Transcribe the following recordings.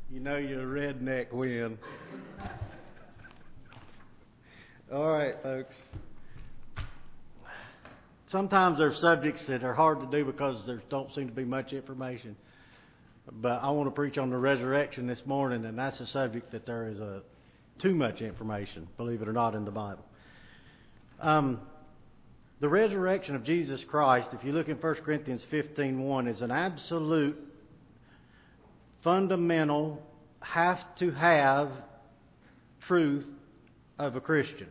You know you're a redneck when. All right, folks. Sometimes there's subjects that are hard to do because there don't seem to be much information. But I want to preach on the resurrection this morning, and that's a subject that there is too much information, believe it or not, in the Bible. The resurrection of Jesus Christ, if you look in 1 Corinthians 15:1, is an absolute, fundamental, have-to-have truth of a Christian.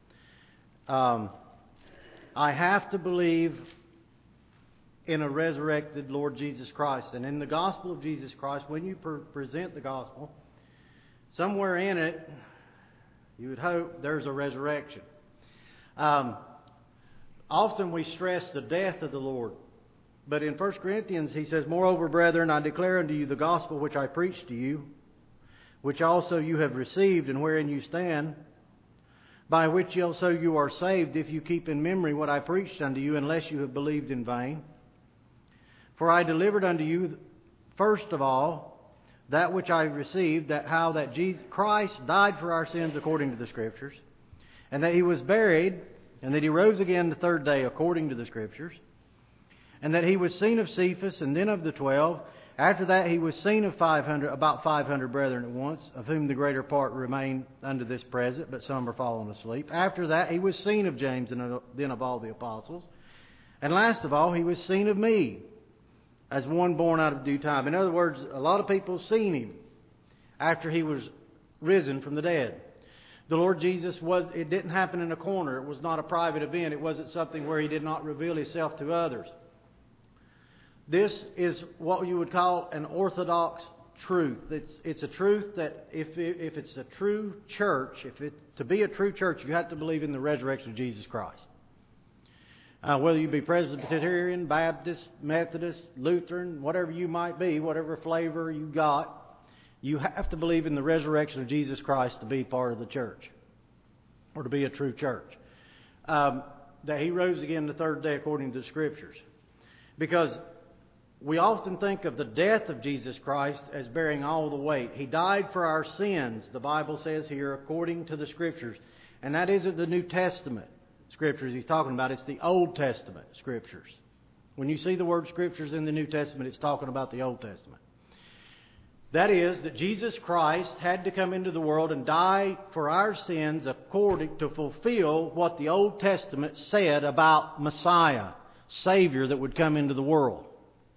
I have to believe in a resurrected Lord Jesus Christ. And in the gospel of Jesus Christ, when you present the gospel, somewhere in it, you would hope there's a resurrection. Often we stress the death of the Lord. But in 1 Corinthians, he says, "Moreover, brethren, I declare unto you the gospel which I preached to you, which also you have received, and wherein you stand, by which also you are saved, if you keep in memory what I preached unto you, unless you have believed in vain. For I delivered unto you, first of all, that which I received, that Jesus Christ died for our sins according to the Scriptures, and that He was buried, and that He rose again the third day according to the Scriptures, and that He was seen of Cephas, and then of the 12. After that He was seen of about 500 brethren at once, of whom the greater part remain unto this present, but some are fallen asleep. After that He was seen of James, and then of all the apostles. And last of all, He was seen of me, as one born out of due time." In other words, a lot of people seen Him after He was risen from the dead. The Lord Jesus it didn't happen in a corner. It was not a private event. It wasn't something where He did not reveal Himself to others. This is what you would call an orthodox truth. It's a truth that if it's a true church, to be a true church, you have to believe in the resurrection of Jesus Christ. Whether you be Presbyterian, Baptist, Methodist, Lutheran, whatever you might be, whatever flavor you got, you have to believe in the resurrection of Jesus Christ to be part of the church, or to be a true church. That He rose again the third day according to the Scriptures. Because we often think of the death of Jesus Christ as bearing all the weight. He died for our sins, the Bible says here, according to the Scriptures. And that isn't the New Testament Scriptures He's talking about. It's the Old Testament Scriptures. When you see the word Scriptures in the New Testament, it's talking about the Old Testament. That is, that Jesus Christ had to come into the world and die for our sins according to fulfill what the Old Testament said about Messiah, Savior that would come into the world.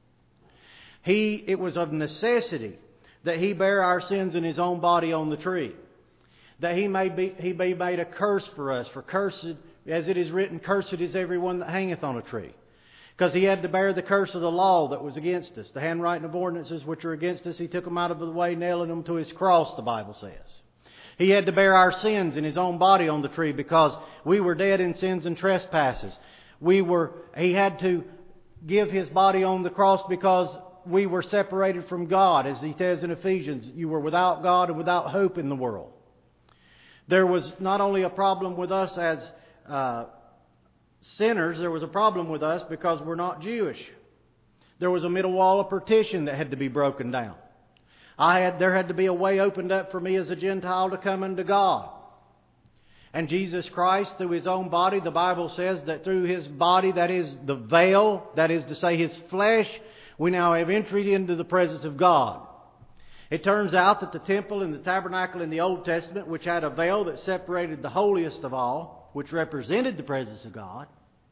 It was of necessity that He bear our sins in His own body on the tree, that He may be made a curse for us. For cursed, as it is written, cursed is everyone that hangeth on a tree. Because He had to bear the curse of the law that was against us. The handwriting of ordinances which are against us, He took them out of the way, nailing them to His cross, the Bible says. He had to bear our sins in His own body on the tree because we were dead in sins and trespasses. He had to give His body on the cross because we were separated from God. As He says in Ephesians, you were without God and without hope in the world. There was not only a problem with us as sinners, there was a problem with us because we're not Jewish. There was a middle wall of partition that had to be broken down. There had to be a way opened up for me as a Gentile to come unto God. And Jesus Christ, through His own body, the Bible says that through His body, that is the veil, that is to say His flesh, we now have entry into the presence of God. It turns out that the temple and the tabernacle in the Old Testament, which had a veil that separated the holiest of all, which represented the presence of God,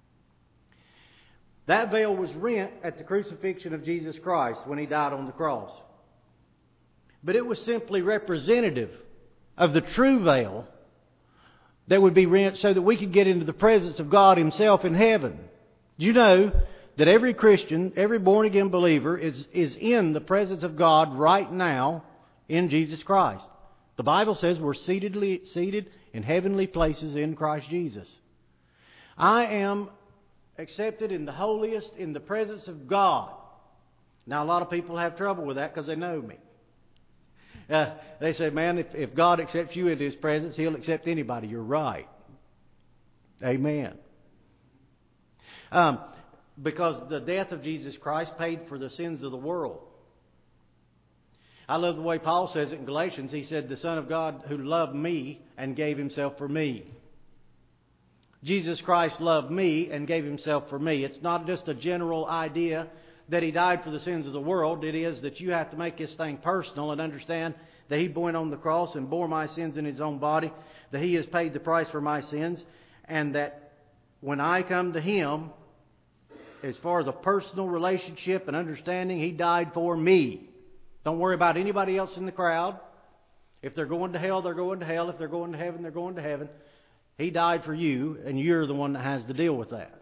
that veil was rent at the crucifixion of Jesus Christ when He died on the cross. But it was simply representative of the true veil that would be rent so that we could get into the presence of God Himself in heaven. Do you know that every Christian, every born-again believer is in the presence of God right now in Jesus Christ? The Bible says we're seated in heavenly places in Christ Jesus. I am accepted in the holiest in the presence of God. Now, a lot of people have trouble with that because they know me. They say, man, if God accepts you into His presence, He'll accept anybody. You're right. Amen. Because the death of Jesus Christ paid for the sins of the world. I love the way Paul says it in Galatians. He said, the Son of God who loved me and gave Himself for me. Jesus Christ loved me and gave Himself for me. It's not just a general idea that He died for the sins of the world. It is that you have to make this thing personal and understand that He went on the cross and bore my sins in His own body, that He has paid the price for my sins, and that when I come to Him, as far as a personal relationship and understanding, He died for me. Don't worry about anybody else in the crowd. If they're going to hell, they're going to hell. If they're going to heaven, they're going to heaven. He died for you, and you're the one that has to deal with that.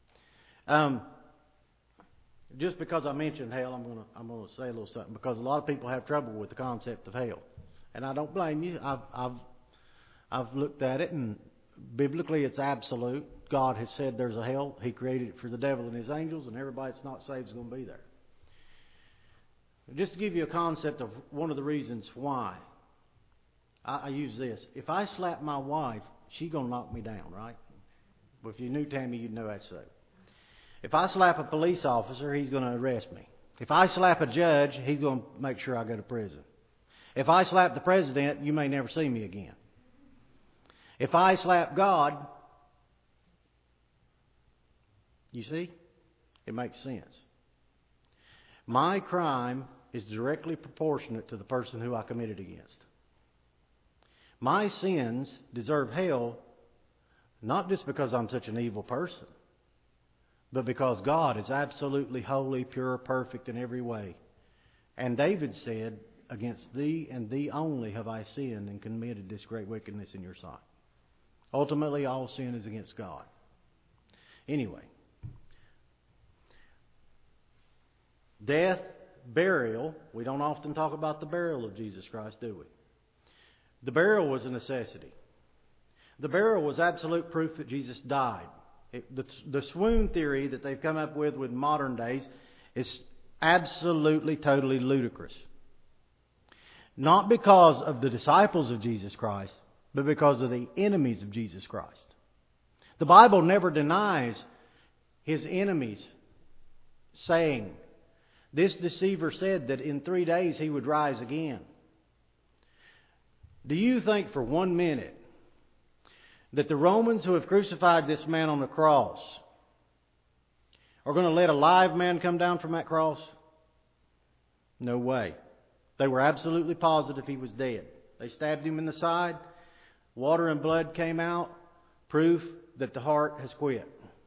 Just because I mentioned hell, I'm going to say a little something, because a lot of people have trouble with the concept of hell, and I don't blame you. I've looked at it, and biblically it's absolute. God has said there's a hell. He created it for the devil and his angels, and everybody that's not saved is going to be there. Just to give you a concept of one of the reasons why, I use this. If I slap my wife, she's going to knock me down, right? Well, if you knew Tammy, you'd know that's so. If I slap a police officer, he's going to arrest me. If I slap a judge, he's going to make sure I go to prison. If I slap the president, you may never see me again. If I slap God, you see, it makes sense. My crime is directly proportionate to the person who I committed against. My sins deserve hell, not just because I'm such an evil person, but because God is absolutely holy, pure, perfect in every way. And David said, against Thee and Thee only have I sinned and committed this great wickedness in Your sight. Ultimately, all sin is against God. Anyway, death, burial. We don't often talk about the burial of Jesus Christ, do we? The burial was a necessity. The burial was absolute proof that Jesus died. The swoon theory that they've come up with modern days is absolutely, totally ludicrous. Not because of the disciples of Jesus Christ, but because of the enemies of Jesus Christ. The Bible never denies His enemies, saying, this deceiver said that in 3 days he would rise again. Do you think for 1 minute that the Romans who have crucified this man on the cross are going to let a live man come down from that cross? No way. They were absolutely positive he was dead. They stabbed him in the side. Water and blood came out. Proof that the heart has quit.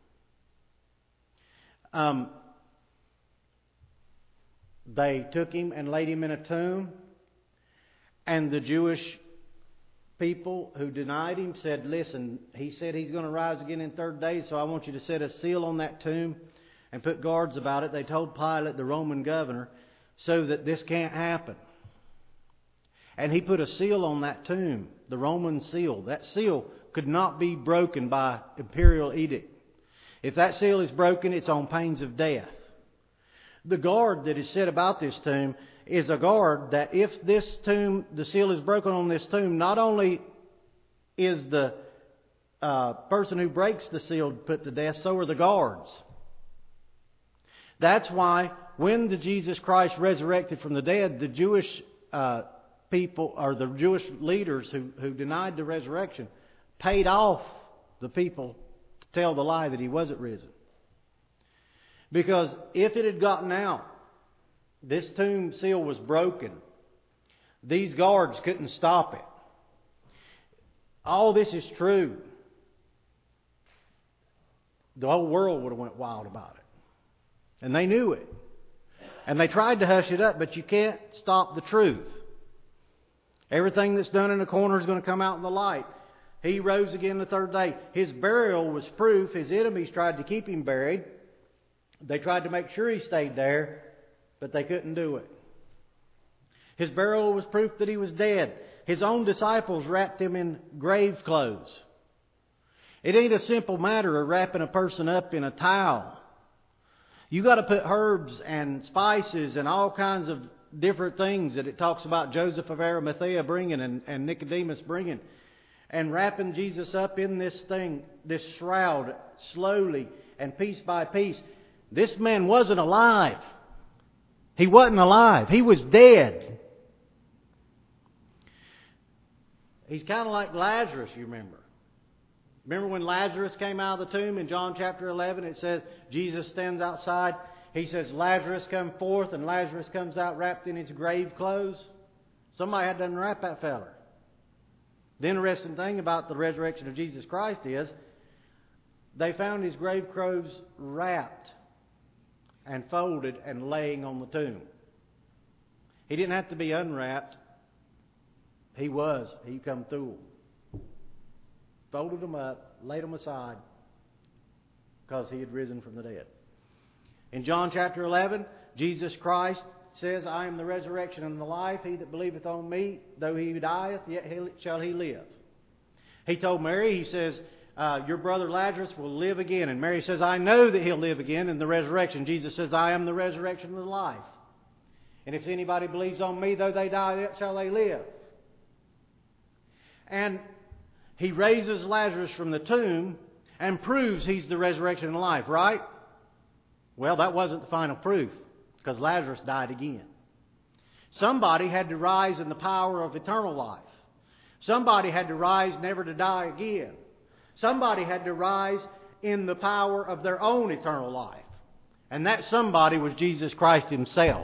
They took him and laid him in a tomb. And the Jewish people who denied him said, listen, he said he's going to rise again in 3 days, so I want you to set a seal on that tomb and put guards about it. They told Pilate, the Roman governor, so that this can't happen. And he put a seal on that tomb, the Roman seal. That seal could not be broken by imperial edict. If that seal is broken, it's on pains of death. The guard that is set about this tomb is a guard that if this tomb, the seal is broken on this tomb, not only is the person who breaks the seal put to death, so are the guards. That's why when the Jesus Christ resurrected from the dead, the Jewish people, or the Jewish leaders who denied the resurrection, paid off the people to tell the lie that He wasn't risen. Because if it had gotten out, this tomb seal was broken, these guards couldn't stop it. All this is true. The whole world would have went wild about it. And they knew it. And they tried to hush it up, but you can't stop the truth. Everything that's done in the corner is going to come out in the light. He rose again the 3rd day. His burial was proof. His enemies tried to keep Him buried. They tried to make sure He stayed there, but they couldn't do it. His burial was proof that He was dead. His own disciples wrapped Him in grave clothes. It ain't a simple matter of wrapping a person up in a towel. You got to put herbs and spices and all kinds of different things that it talks about Joseph of Arimathea bringing and Nicodemus bringing. And wrapping Jesus up in this thing, this shroud, slowly and piece by piece. This man wasn't alive. He wasn't alive. He was dead. He's kind of like Lazarus, you remember. Remember when Lazarus came out of the tomb in John chapter 11? It says Jesus stands outside. He says, Lazarus, come forth, and Lazarus comes out wrapped in his grave clothes. Somebody had to unwrap that feller. The interesting thing about the resurrection of Jesus Christ is they found his grave clothes wrapped and folded and laying on the tomb. He didn't have to be unwrapped. He come through them. Folded them up, laid them aside, because he had risen from the dead. In John chapter 11, Jesus Christ says, I am the resurrection and the life. He that believeth on me, though he dieth, yet shall he live. He told Mary, he says, your brother Lazarus will live again. And Mary says, I know that he'll live again in the resurrection. Jesus says, I am the resurrection and the life. And if anybody believes on me, though they die, yet shall they live. And he raises Lazarus from the tomb and proves he's the resurrection and life, right? Well, that wasn't the final proof, because Lazarus died again. Somebody had to rise in the power of eternal life. Somebody had to rise never to die again. Somebody had to rise in the power of their own eternal life. And that somebody was Jesus Christ Himself.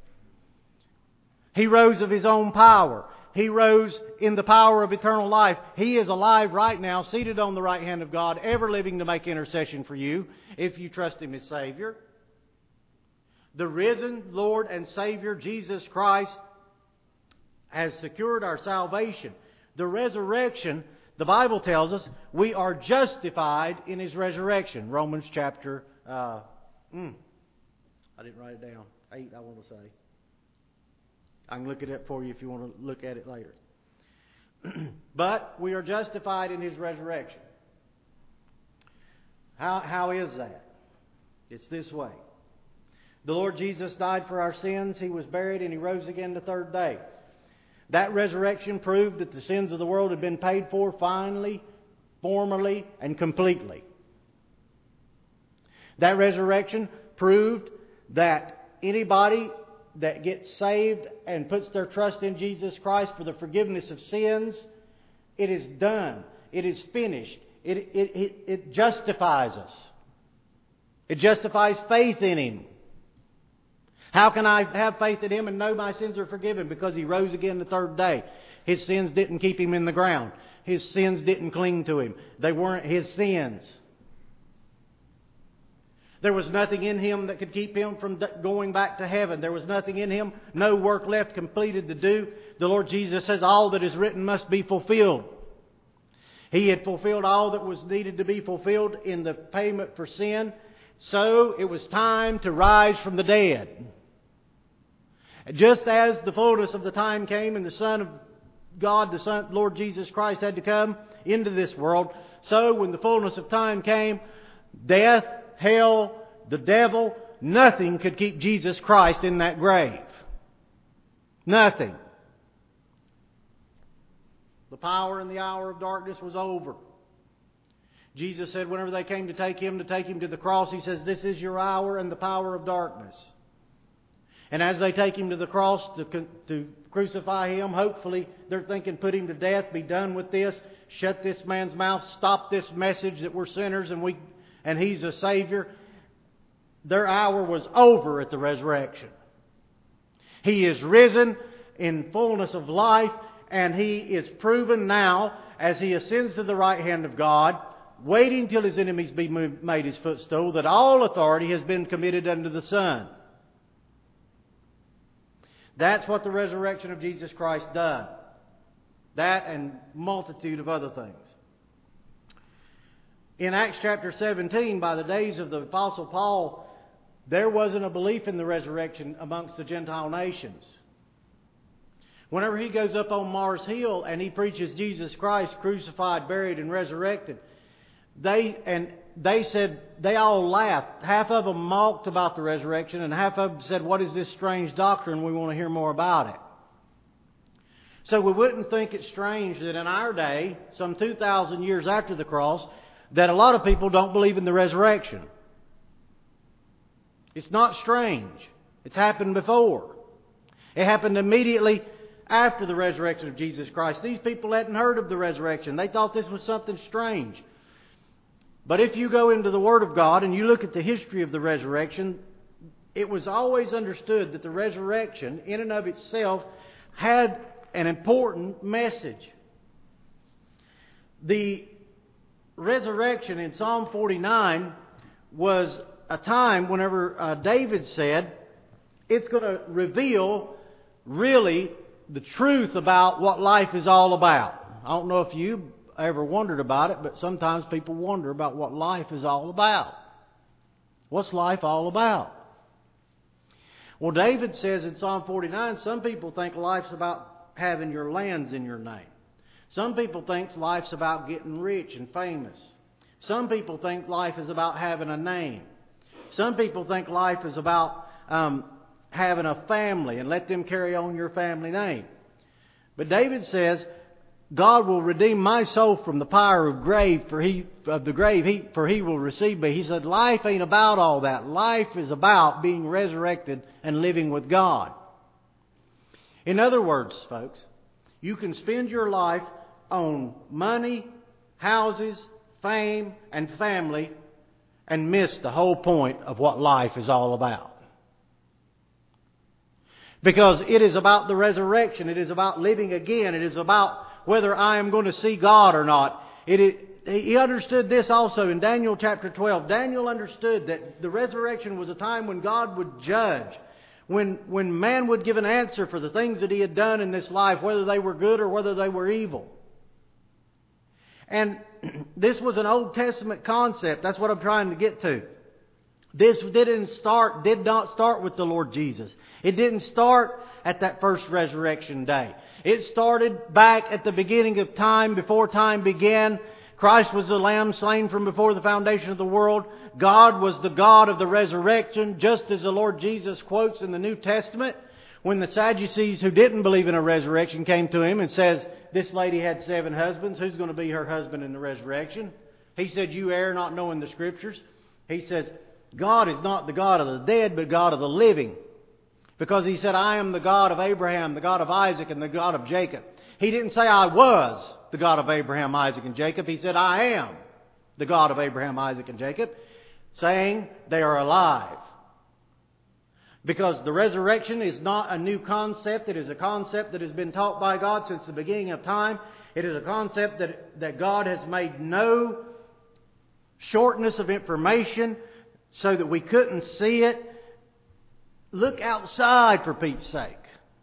He rose of His own power. He rose in the power of eternal life. He is alive right now, seated on the right hand of God, ever living to make intercession for you, if you trust Him as Savior. The risen Lord and Savior, Jesus Christ, has secured our salvation. The resurrection, the Bible tells us, we are justified in His resurrection. Romans chapter, I didn't write it down, 8 I want to say. I can look it up for you if you want to look at it later. But we are justified in His resurrection. How is that? It's this way. The Lord Jesus died for our sins. He was buried and He rose again the third day. That resurrection proved that the sins of the world had been paid for finally, formally, and completely. That resurrection proved that anybody that gets saved and puts their trust in Jesus Christ for the forgiveness of sins, it is done. It is finished. It justifies us. It justifies faith in Him. How can I have faith in Him and know my sins are forgiven? Because He rose again the third day. His sins didn't keep Him in the ground. His sins didn't cling to Him. They weren't His sins. There was nothing in Him that could keep Him from going back to heaven. There was nothing in Him, no work left completed to do. The Lord Jesus says all that is written must be fulfilled. He had fulfilled all that was needed to be fulfilled in the payment for sin. So it was time to rise from the dead. Just as the fullness of the time came and the Son of God, the Son, Lord Jesus Christ, had to come into this world, so when the fullness of time came, death, hell, the devil, nothing could keep Jesus Christ in that grave. Nothing. The power and the hour of darkness was over. Jesus said whenever they came to take Him to the cross, He says, this is your hour and the power of darkness. And as they take Him to the cross to crucify Him, hopefully they're thinking, put Him to death, be done with this, shut this man's mouth, stop this message that we're sinners and He's a Savior. Their hour was over at the resurrection. He is risen in fullness of life, and He is proven now as He ascends to the right hand of God, waiting till His enemies be made His footstool, that all authority has been committed unto the Son. That's what the resurrection of Jesus Christ done. That and multitude of other things. In Acts chapter 17, by the days of the Apostle Paul, there wasn't a belief in the resurrection amongst the Gentile nations. Whenever he goes up on Mars Hill and he preaches Jesus Christ crucified, buried, and resurrected, they said, they all laughed. Half of them mocked about the resurrection, and half of them said, what is this strange doctrine? We want to hear more about it. So we wouldn't think it strange that in our day, some 2,000 years after the cross, that a lot of people don't believe in the resurrection. It's not strange. It's happened before. It happened immediately after the resurrection of Jesus Christ. These people hadn't heard of the resurrection. They thought this was something strange. But if you go into the Word of God and you look at the history of the resurrection, it was always understood that the resurrection, in and of itself, had an important message. The resurrection in Psalm 49 was a time whenever David said, it's going to reveal really the truth about what life is all about. I don't know if you ever wondered about it, but sometimes people wonder about what life is all about. What's life all about? Well, David says in Psalm 49, some people think life's about having your lands in your name. Some people think life's about getting rich and famous. Some people think life is about having a name. Some people think life is about having a family and let them carry on your family name. But David says, God will redeem my soul from the fire of the grave, for he will receive me. He said, life ain't about all that. Life is about being resurrected and living with God. In other words, folks, you can spend your life on money, houses, fame, and family and miss the whole point of what life is all about. Because it is about the resurrection. It is about living again. It is about whether I am going to see God or not. He understood this also in Daniel chapter 12. Daniel understood that the resurrection was a time when God would judge. When man would give an answer for the things that he had done in this life, whether they were good or whether they were evil. And this was an Old Testament concept. That's what I'm trying to get to. This did not start with the Lord Jesus. It didn't start at that first resurrection day. It started back at the beginning of time, before time began. Christ was the Lamb slain from before the foundation of the world. God was the God of the resurrection, just as the Lord Jesus quotes in the New Testament when the Sadducees who didn't believe in a resurrection came to Him and says, this lady had 7 husbands. Who's going to be her husband in the resurrection? He said, you err not knowing the Scriptures. He says, God is not the God of the dead, but God of the living. Because He said, I am the God of Abraham, the God of Isaac, and the God of Jacob. He didn't say, I was the God of Abraham, Isaac, and Jacob. He said, I am the God of Abraham, Isaac, and Jacob, saying they are alive. Because the resurrection is not a new concept. It is a concept that has been taught by God since the beginning of time. It is a concept that God has made no shortness of information so that we couldn't see it. Look outside, for Pete's sake.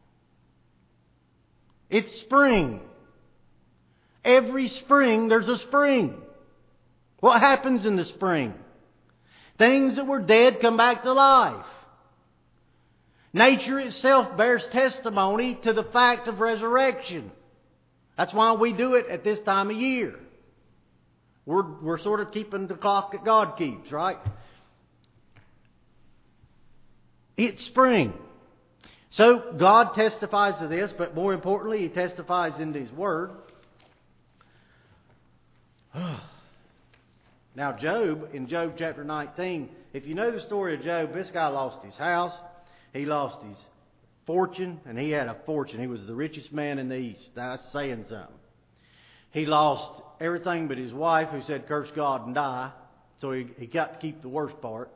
It's spring. Every spring there's a spring. What happens in the spring? Things that were dead come back to life. Nature itself bears testimony to the fact of resurrection. That's why we do it at this time of year. We're sort of keeping the clock that God keeps, right? It's spring. So God testifies to this, but more importantly, He testifies in His Word. Now Job, in Job chapter 19, if you know the story of Job, this guy lost his house, he lost his fortune, and he had a fortune. He was the richest man in the East. That's saying something. He lost everything but his wife, who said, curse God and die. So he got to keep the worst part.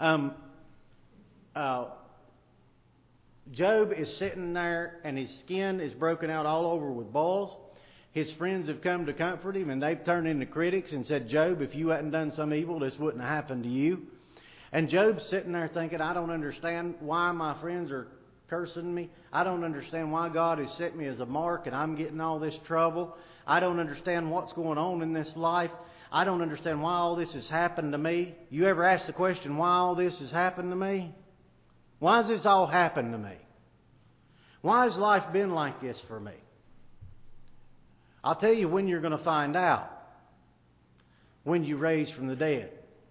Job is sitting there and his skin is broken out all over with boils. His friends have come to comfort him and they've turned into critics and said, Job, if you hadn't done some evil, this wouldn't have happened to you. And Job's sitting there thinking, I don't understand why my friends are cursing me. I don't understand why God has set me as a mark and I'm getting all this trouble. I don't understand what's going on in this life. I don't understand why all this has happened to me. You ever ask the question, why all this has happened to me? Why has this all happened to me? Why has life been like this for me? I'll tell you when you're going to find out. When you raise from the dead.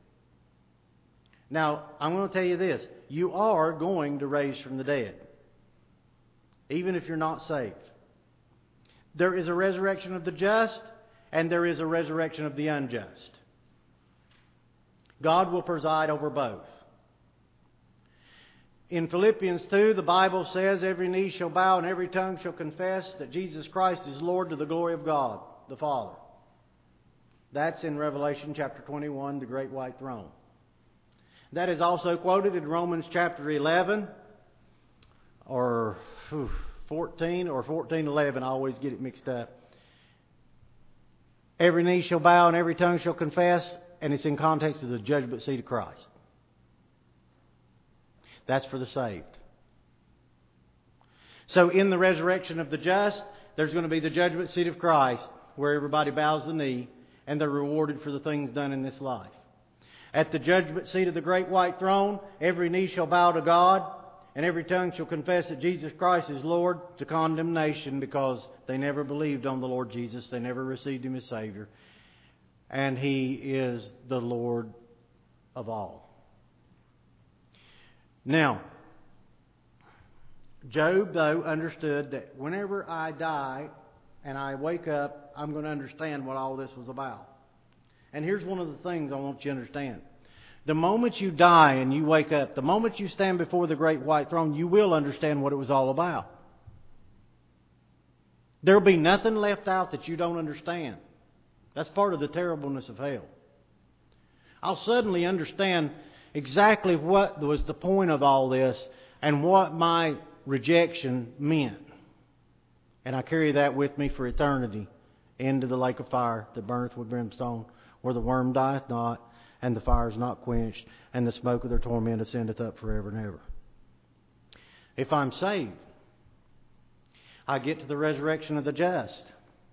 Now, I'm going to tell you this. You are going to raise from the dead. Even if you're not saved. There is a resurrection of the just and there is a resurrection of the unjust. God will preside over both. In Philippians 2, the Bible says, every knee shall bow and every tongue shall confess that Jesus Christ is Lord to the glory of God, the Father. That's in Revelation chapter 21, the great white throne. That is also quoted in Romans chapter 11, or 14, or 14:11. I always get it mixed up. Every knee shall bow and every tongue shall confess, and it's in context of the judgment seat of Christ. That's for the saved. So in the resurrection of the just, there's going to be the judgment seat of Christ, where everybody bows the knee, and they're rewarded for the things done in this life. At the judgment seat of the great white throne, every knee shall bow to God, and every tongue shall confess that Jesus Christ is Lord, to condemnation, because they never believed on the Lord Jesus. They never received Him as Savior. And He is the Lord of all. Now, Job, though, understood that whenever I die and I wake up, I'm going to understand what all this was about. And here's one of the things I want you to understand. The moment you die and you wake up, the moment you stand before the great white throne, you will understand what it was all about. There will be nothing left out that you don't understand. That's part of the terribleness of hell. I'll suddenly understand exactly what was the point of all this and what my rejection meant. And I carry that with me for eternity into the lake of fire that burneth with brimstone, where the worm dieth not, and the fire is not quenched, and the smoke of their torment ascendeth up forever and ever. If I'm saved, I get to the resurrection of the just.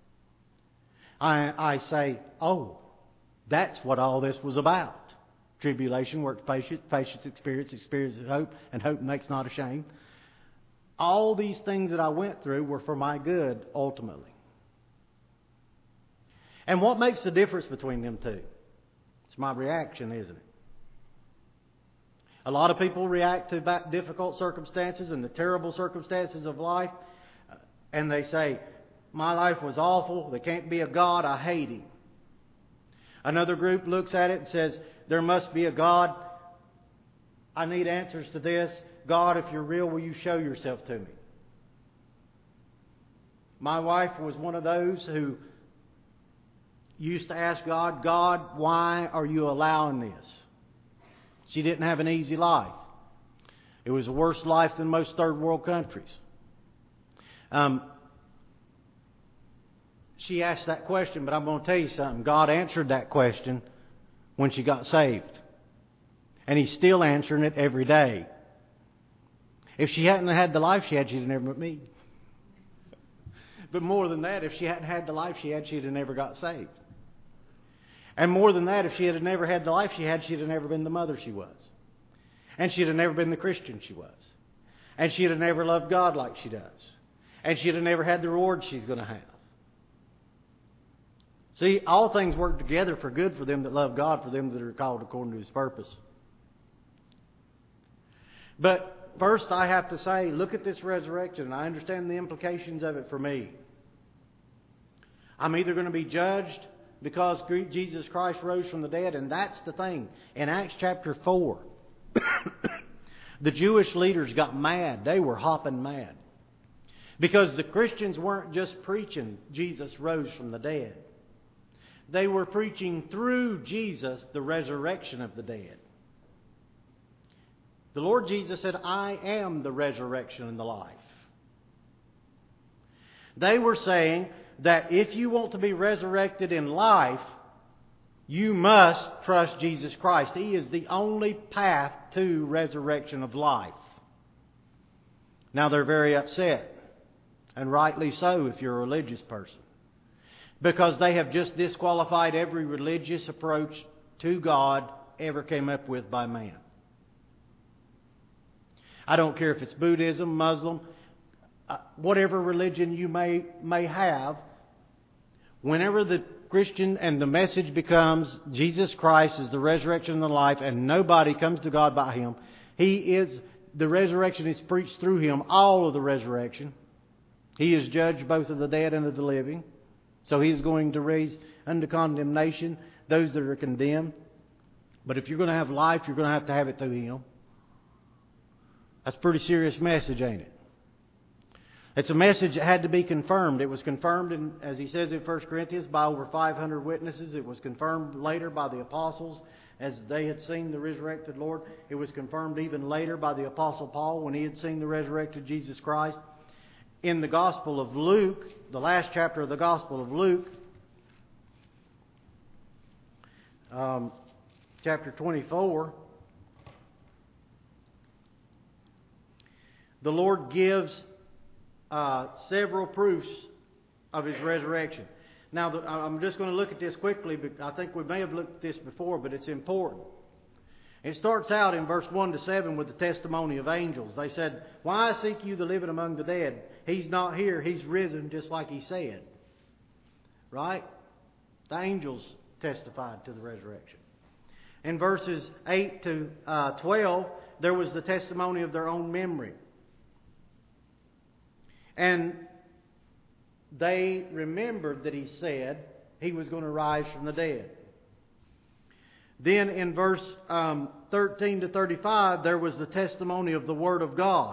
I say, oh, that's what all this was about. Tribulation works patience, patience experience hope, and hope makes not ashamed. All these things that I went through were for my good, ultimately. And what makes the difference between them two? It's my reaction, isn't it? A lot of people react to difficult circumstances and the terrible circumstances of life, and they say, my life was awful, there can't be a God, I hate Him. Another group looks at it and says, there must be a God, I need answers to this. God, if you're real, will you show yourself to me? My wife was one of those who used to ask God, God, why are you allowing this? She didn't have an easy life. It was a worse life than most third world countries. She asked that question, but I'm going to tell you something. God answered that question when she got saved. And He's still answering it every day. If she hadn't had the life she had, she'd have never met me. But more than that, if she hadn't had the life she had, she'd have never got saved. And more than that, if she had never had the life she had, she'd have never been the mother she was. And she'd have never been the Christian she was. And she'd have never loved God like she does. And she'd have never had the reward she's going to have. See, all things work together for good for them that love God, for them that are called according to His purpose. But first I have to say, look at this resurrection, and I understand the implications of it for me. I'm either going to be judged because Jesus Christ rose from the dead, and that's the thing. In Acts chapter 4, the Jewish leaders got mad. They were hopping mad. Because the Christians weren't just preaching Jesus rose from the dead. They were preaching through Jesus the resurrection of the dead. The Lord Jesus said, I am the resurrection and the life. They were saying that if you want to be resurrected in life, you must trust Jesus Christ. He is the only path to resurrection of life. Now they're very upset, and rightly so if you're a religious person, because they have just disqualified every religious approach to God ever came up with by man. I don't care if it's Buddhism, Muslim, whatever religion you may have. Whenever the Christian and the message becomes Jesus Christ is the resurrection and the life, and nobody comes to God by Him, the resurrection is preached through Him, all of the resurrection. He is judged both of the dead and of the living. So He is going to raise unto condemnation those that are condemned. But if you're going to have life, you're going to have it through Him. That's a pretty serious message, ain't it? It's a message that had to be confirmed. It was confirmed, as he says in 1 Corinthians, by over 500 witnesses. It was confirmed later by the apostles as they had seen the resurrected Lord. It was confirmed even later by the Apostle Paul when he had seen the resurrected Jesus Christ. In the Gospel of Luke, the last chapter of the Gospel of Luke, chapter 24, the Lord gives several proofs of His resurrection. Now, I'm just going to look at this quickly, but I think we may have looked at this before, but it's important. It starts out in verse 1 to 7 with the testimony of angels. They said, "Why seek you the living among the dead? He's not here. He's risen just like He said." Right? The angels testified to the resurrection. In verses 8 to 12, there was the testimony of their own memory. And they remembered that He said He was going to rise from the dead. Then in verse 13 to 35, there was the testimony of the Word of God.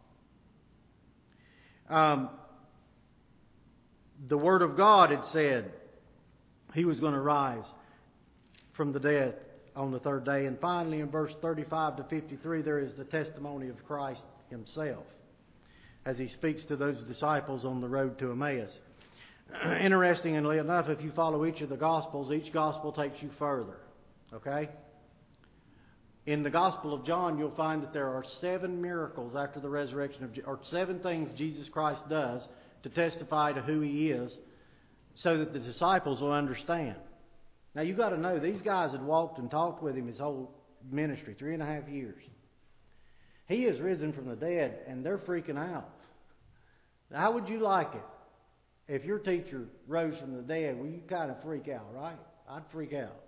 The Word of God had said He was going to rise from the dead on the third day. And finally, in verse 35 to 53, there is the testimony of Christ Himself as He speaks to those disciples on the road to Emmaus. Interestingly enough, if you follow each of the Gospels, each Gospel takes you further. Okay? In the Gospel of John, you'll find that there are 7 miracles after the resurrection or 7 things Jesus Christ does to testify to who He is so that the disciples will understand. Now, you've got to know, these guys had walked and talked with Him His whole ministry, 3.5 years. He is risen from the dead, and they're freaking out. Now, how would you like it if your teacher rose from the dead? Well, you kind of freak out, right? I'd freak out.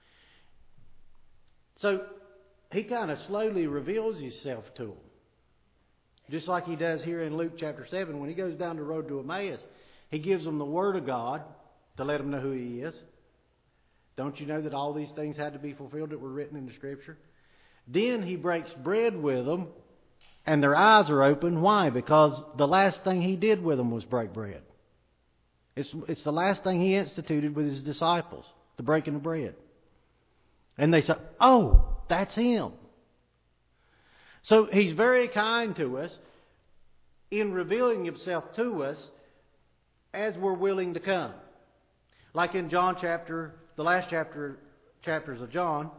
So, He kind of slowly reveals Himself to them. Just like He does here in Luke chapter 7. When He goes down the road to Emmaus, He gives them the Word of God to let them know who He is. Don't you know that all these things had to be fulfilled that were written in the Scripture? Then He breaks bread with them, and their eyes are open. Why? Because the last thing He did with them was break bread. It's the last thing He instituted with His disciples, the breaking of bread. And they say, "Oh, that's Him." So He's very kind to us in revealing Himself to us as we're willing to come. Like in John chapter, the last chapters of John,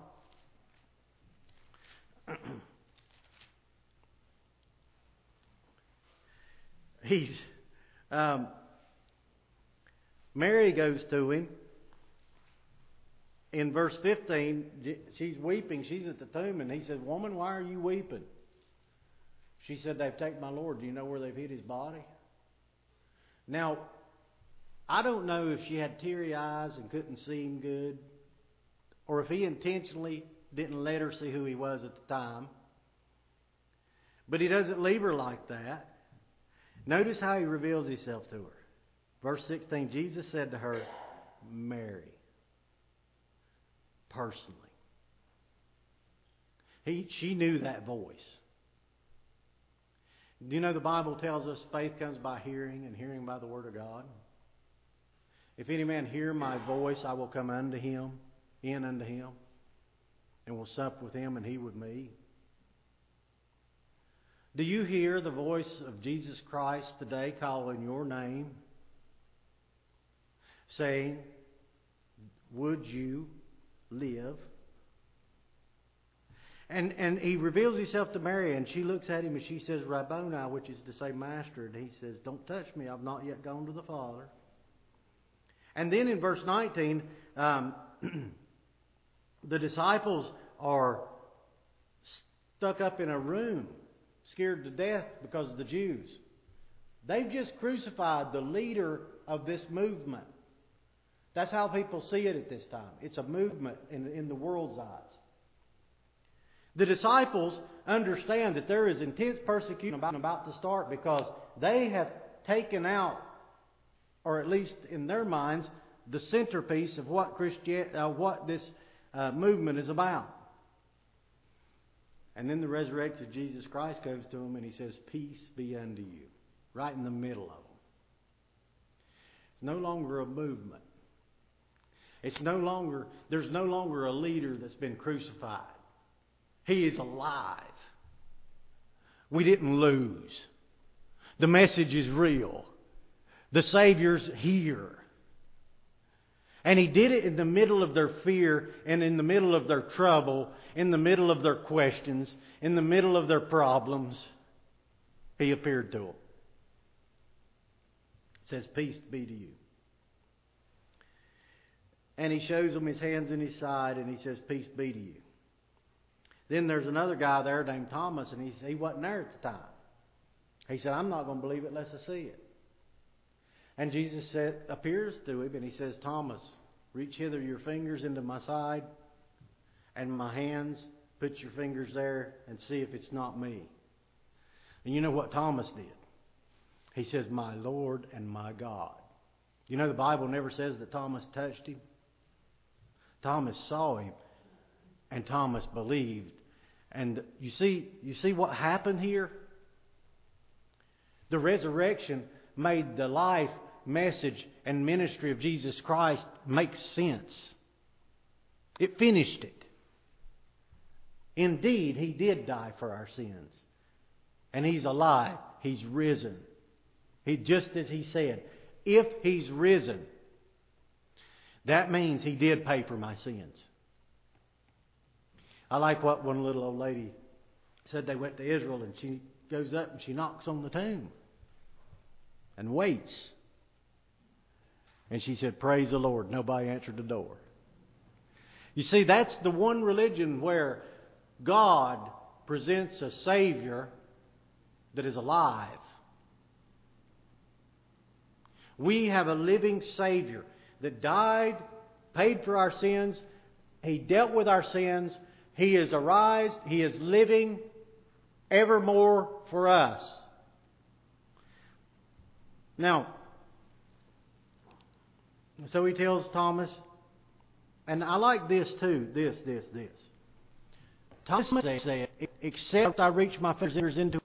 Mary goes to Him. In verse 15, she's weeping. She's at the tomb, and He said, "Woman, why are you weeping?" She said, "They've taken my Lord. Do you know where they've hid His body?" Now, I don't know if she had teary eyes and couldn't see Him good, or if He intentionally didn't let her see who He was at the time. But He doesn't leave her like that. Notice how He reveals Himself to her. Verse 16, Jesus said to her, "Mary." Personally. She knew that voice. Do you know the Bible tells us faith comes by hearing, and hearing by the Word of God? "If any man hear my voice, I will come unto him, and will sup with him, and he with me." Do you hear the voice of Jesus Christ today calling your name, saying, "Would you live?" And He reveals Himself to Mary, and she looks at Him and she says, "Rabboni," which is to say, "Master." And He says, "Don't touch me. I've not yet gone to the Father." And then in verse 19, the disciples are stuck up in a room, scared to death because of the Jews. They've just crucified the leader of this movement. That's how people see it at this time. It's a movement in the world's eyes. The disciples understand that there is intense persecution about to start because they have taken out, or at least in their minds, the centerpiece of what this movement is about. And then the resurrected Jesus Christ goes to him and he says, peace be unto you. Right in the middle of them. It's no longer a movement. There's no longer a leader that's been crucified. He is alive. We didn't lose. The message is real. The Savior's here. And He did it in the middle of their fear and in the middle of their trouble, in the middle of their questions, in the middle of their problems. He appeared to them. It says, peace be to you. And He shows them His hands in His side and He says, peace be to you. Then there's another guy there named Thomas, and he wasn't there at the time. He said, I'm not going to believe it unless I see it. And Jesus appears to him and He says, Thomas, reach hither your fingers into my side and my hands. Put your fingers there and see if it's not me. And you know what Thomas did? He says, my Lord and my God. You know the Bible never says that Thomas touched Him. Thomas saw Him and Thomas believed. And you see what happened here? The resurrection made the life, message, and ministry of Jesus Christ make sense. It finished it. Indeed, He did die for our sins. And He's alive. He's risen. Just as He said, if He's risen, that means He did pay for my sins. I like what one little old lady said. They went to Israel and she goes up and she knocks on the tomb and waits. And she said, praise the Lord. Nobody answered the door. You see, that's the one religion where God presents a Savior that is alive. We have a living Savior that died, paid for our sins. He dealt with our sins. He is arised. He is living evermore for us. Now, so He tells Thomas, and I like this too, this. Thomas said, except I reach my fingers into